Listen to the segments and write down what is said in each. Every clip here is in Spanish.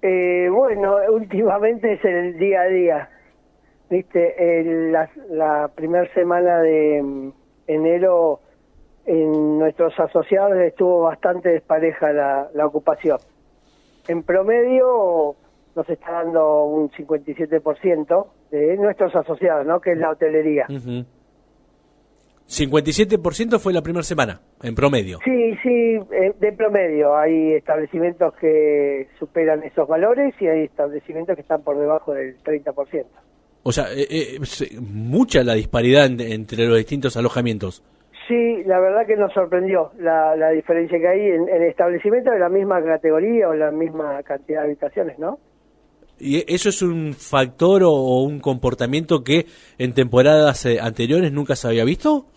Bueno, últimamente es el día a día. Viste, la primera semana de enero en nuestros asociados estuvo bastante despareja la ocupación. En promedio nos está dando un 57% de nuestros asociados, ¿no? Que es la hotelería. Uh-huh. 57% fue la primera semana, en promedio. Sí, de promedio. Hay establecimientos que superan esos valores y hay establecimientos que están por debajo del 30%. O sea, mucha la disparidad entre los distintos alojamientos. Sí, la verdad que nos sorprendió la diferencia que hay en establecimientos de la misma categoría o la misma cantidad de habitaciones, ¿no? ¿Y eso es un factor o un comportamiento que en temporadas anteriores nunca se había visto?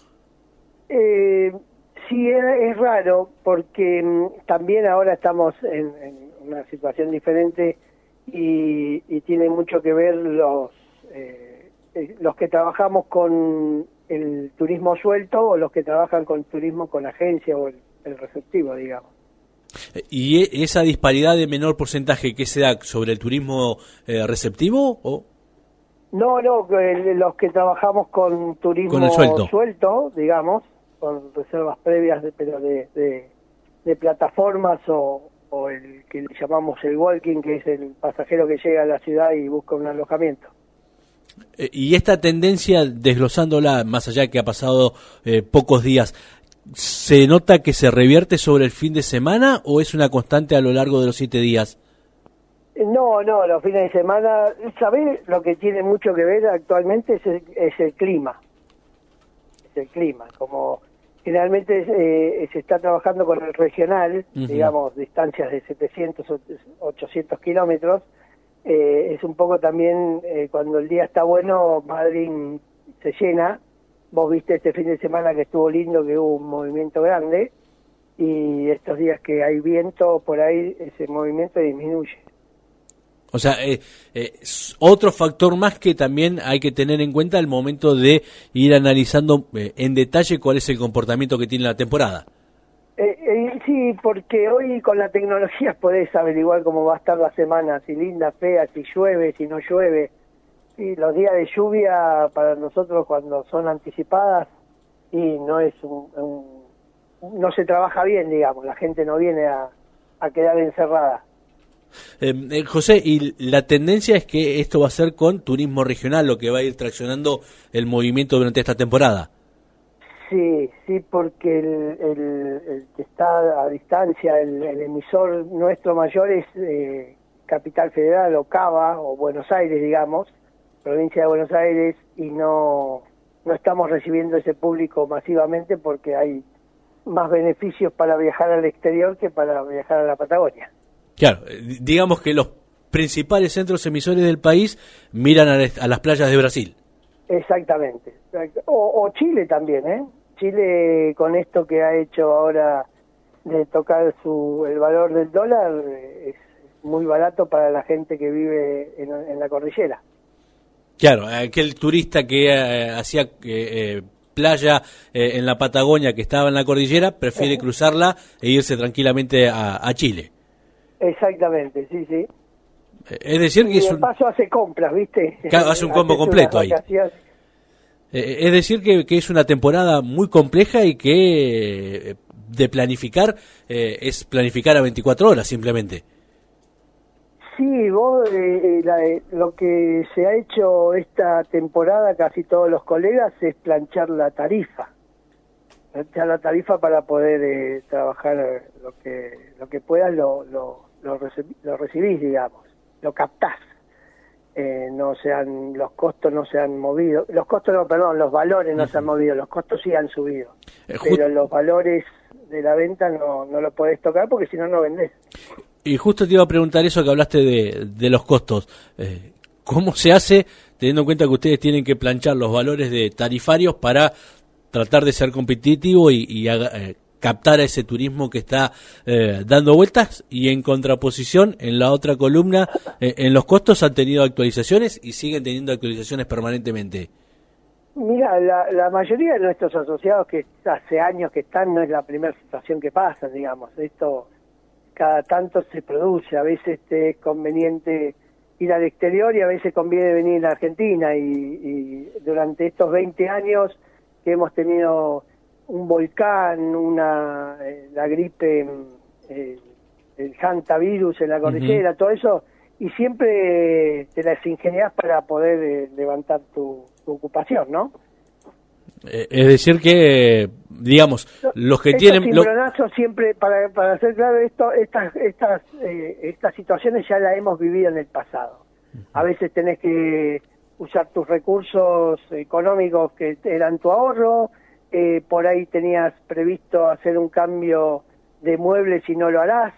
Sí, es raro porque también ahora estamos en una situación diferente y tiene mucho que ver los que trabajamos con el turismo suelto o los que trabajan con turismo con agencia o el receptivo, digamos. ¿Y esa disparidad de menor porcentaje que se da sobre el turismo receptivo? ¿O? No, los que trabajamos con turismo ¿Con el suelto, digamos, con reservas previas, pero de plataformas o el que le llamamos el walking, que es el pasajero que llega a la ciudad y busca un alojamiento. Y esta tendencia, desglosándola, más allá que ha pasado pocos días, ¿se nota que se revierte sobre el fin de semana o es una constante a lo largo de los 7 días? No, los fines de semana, ¿sabés lo que tiene mucho que ver actualmente? Es el clima. Es el clima, como generalmente se está trabajando con el regional, uh-huh. Digamos, distancias de 700, 800 kilómetros, es un poco también, cuando el día está bueno, Madrid se llena. Vos viste este fin de semana que estuvo lindo, que hubo un movimiento grande, y estos días que hay viento, por ahí ese movimiento disminuye. O sea, otro factor más que también hay que tener en cuenta al momento de ir analizando en detalle cuál es el comportamiento que tiene la temporada. Sí, porque hoy con la tecnología podés averiguar cómo va a estar la semana, si linda, fea, si llueve, si no llueve. Y los días de lluvia para nosotros cuando son anticipadas y no es no se trabaja bien, digamos, la gente no viene a quedar encerrada. José, y la tendencia es que esto va a ser con turismo regional, lo que va a ir traccionando el movimiento durante esta temporada. Sí, porque el que está a distancia, el emisor nuestro mayor es Capital Federal o Cava o Buenos Aires, digamos, provincia de Buenos Aires, y no estamos recibiendo ese público masivamente porque hay más beneficios para viajar al exterior que para viajar a la Patagonia. Claro, digamos que los principales centros emisores del país miran a las playas de Brasil. Exactamente. O Chile también, ¿eh? Chile, con esto que ha hecho ahora de tocar el valor del dólar, es muy barato para la gente que vive en la cordillera. Claro, aquel turista que hacía playa en la Patagonia, que estaba en la cordillera, prefiere cruzarla e irse tranquilamente a Chile. Exactamente, sí. Es decir que de paso hace compras, ¿viste? Claro, hace un combo completo ahí. Es decir que es una temporada muy compleja y que de planificar es planificar a 24 horas simplemente. Sí, vos, lo que se ha hecho esta temporada, casi todos los colegas, es planchar la tarifa. Planchar la tarifa para poder trabajar lo que puedas, lo recibís, digamos, lo captás. Los costos no se han movido, los valores no se han movido, los costos sí han subido, pero los valores de la venta no lo podés tocar porque si no vendés. Y justo te iba a preguntar eso que hablaste de los costos. ¿Cómo se hace, teniendo en cuenta que ustedes tienen que planchar los valores de tarifarios para tratar de ser competitivo y captar a ese turismo que está dando vueltas, y en contraposición, en la otra columna, en los costos han tenido actualizaciones y siguen teniendo actualizaciones permanentemente? Mira, la mayoría de nuestros asociados que hace años que están, no es la primera situación que pasa, digamos. Esto cada tanto se produce, a veces te es conveniente ir al exterior y a veces conviene venir a Argentina, y durante estos 20 años que hemos tenido un volcán, la gripe, el hantavirus en la cordillera, todo eso, y siempre te las ingeniás para poder levantar tu ocupación, ¿no? Es decir que, digamos, los que tienen... Cimbronazos siempre, para ser claro, estas situaciones ya las hemos vivido en el pasado. A veces tenés que usar tus recursos económicos que eran tu ahorro, por ahí tenías previsto hacer un cambio de muebles y no lo harás.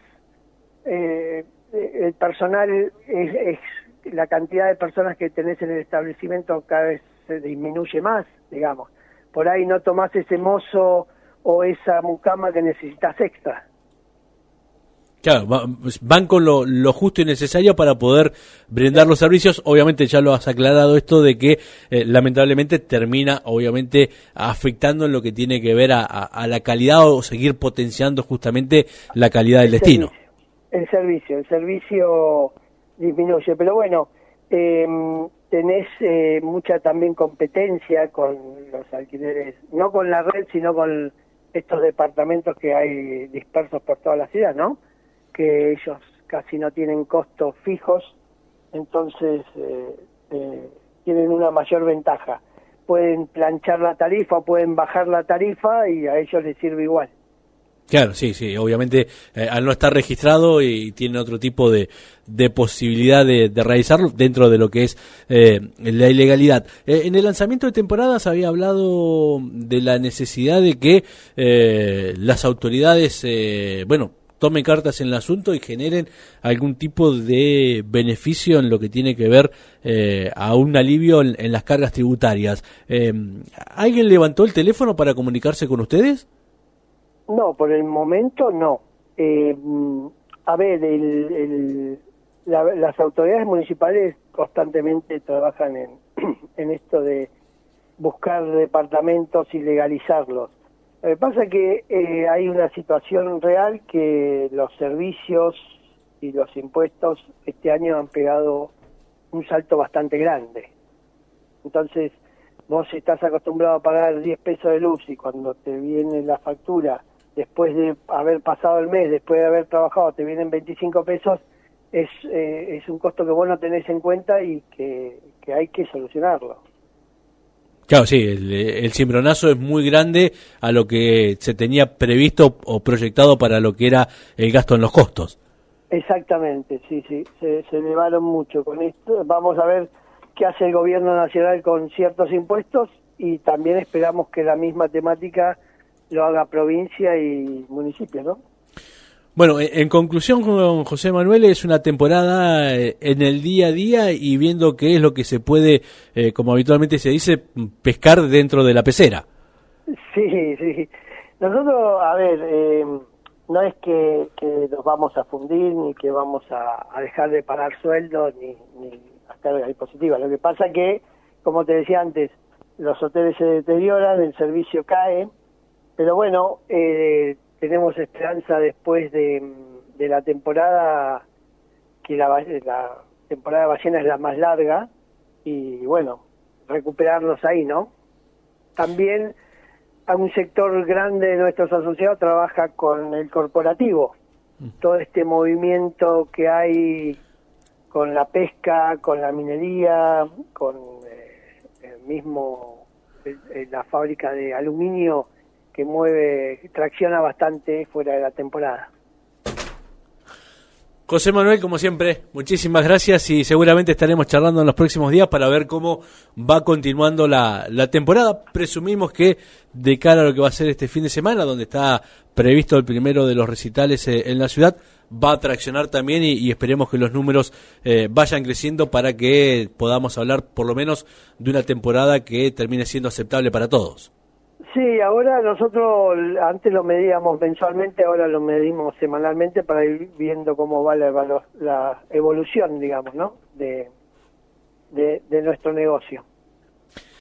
El personal, la cantidad de personas que tenés en el establecimiento cada vez se disminuye más, digamos. Por ahí no tomás ese mozo o esa mucama que necesitas extra. Claro, van con lo justo y necesario para poder brindar los servicios. Obviamente ya lo has aclarado esto de que lamentablemente termina obviamente afectando en lo que tiene que ver a la calidad, o seguir potenciando justamente la calidad del destino. El servicio disminuye, pero bueno, tenés mucha también competencia con los alquileres, no con la red, sino con estos departamentos que hay dispersos por toda la ciudad, ¿no? Que ellos casi no tienen costos fijos, entonces tienen una mayor ventaja. Pueden planchar la tarifa, pueden bajar la tarifa y a ellos les sirve igual. Claro, sí, obviamente al no estar registrado y tiene otro tipo de posibilidad de realizarlo dentro de lo que es la ilegalidad. En el lanzamiento de temporada se había hablado de la necesidad de que las autoridades, tomen cartas en el asunto y generen algún tipo de beneficio en lo que tiene que ver a un alivio en las cargas tributarias. ¿Alguien levantó el teléfono para comunicarse con ustedes? No, por el momento no. A ver, las autoridades municipales constantemente trabajan en esto de buscar departamentos y legalizarlos. Lo que pasa es que hay una situación real que los servicios y los impuestos este año han pegado un salto bastante grande. Entonces, vos estás acostumbrado a pagar 10 pesos de luz y cuando te viene la factura, después de haber pasado el mes, después de haber trabajado, te vienen 25 pesos, es un costo que vos no tenés en cuenta y que hay que solucionarlo. Claro, sí, el cimbronazo es muy grande a lo que se tenía previsto o proyectado para lo que era el gasto en los costos. Exactamente, sí, se elevaron mucho con esto. Vamos a ver qué hace el gobierno nacional con ciertos impuestos y también esperamos que la misma temática lo haga provincia y municipio, ¿no? Bueno, en conclusión, José Manuel, es una temporada en el día a día y viendo qué es lo que se puede, como habitualmente se dice, pescar dentro de la pecera. Sí. Nosotros, a ver, no es que nos vamos a fundir ni que vamos a dejar de pagar sueldos ni hacer dispositiva. Lo que pasa que, como te decía antes, los hoteles se deterioran, el servicio cae, pero bueno, tenemos esperanza después de la temporada, que la temporada de ballena es la más larga, y bueno, recuperarnos ahí, ¿no? También a un sector grande de nuestros asociados trabaja con el corporativo, todo este movimiento que hay con la pesca, con la minería, con la fábrica de aluminio que tracciona bastante fuera de la temporada. José Manuel, como siempre, muchísimas gracias y seguramente estaremos charlando en los próximos días para ver cómo va continuando la temporada. Presumimos que de cara a lo que va a ser este fin de semana, donde está previsto el primero de los recitales en la ciudad, va a traccionar también y esperemos que los números vayan creciendo para que podamos hablar por lo menos de una temporada que termine siendo aceptable para todos. Sí, ahora nosotros antes lo medíamos mensualmente, ahora lo medimos semanalmente para ir viendo cómo va la evolución, digamos, ¿no? de nuestro negocio.